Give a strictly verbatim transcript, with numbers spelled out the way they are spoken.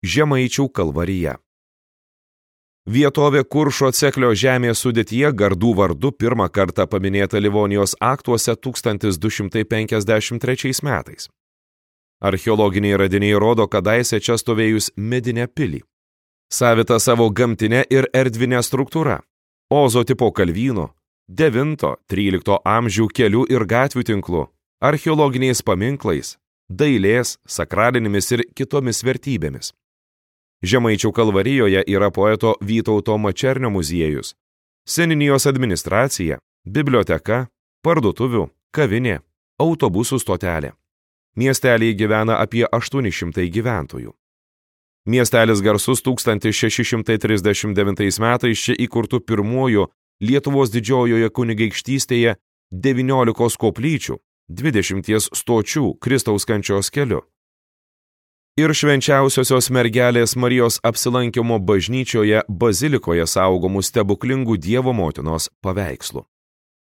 Žemaičių kalvarija. Vietovė Kuršo Ceklio žemės sudėtyje Gardų vardu pirmą kartą paminėta Livonijos aktuose tūkstantis du šimtai penkiasdešimt trečiais metais. Archeologiniai radiniai rodo kadaise čia stovėjus medinę pilį. Savita savo gamtinę ir erdvinę struktūrą, Ozo tipo kalvyno, devinto-trylikto amžių kelių ir gatvių tinklu, archeologiniais paminklais, dailės, sakralinėmis ir kitomis vertybėmis. Žemaičių kalvarijoje yra poeto Vytauto Mačernio muziejus, seniūnijos administracija, biblioteka, parduotuvių, kavinė, autobusų stotelė. Miestelėje gyvena apie aštuoni šimtai gyventojų. Miestelis garsus tūkstantis šeši šimtai trisdešimt devintais metais čia įkurtų pirmuoju Lietuvos didžiojoje kunigaikštystėje devyniolikos koplyčių, dvidešimties stočių Kristaus kančios keliu. Ir švenčiausiosios mergelės Marijos apsilankymo bažnyčioje bazilikoje saugomų stebuklingų Dievo motinos paveikslų.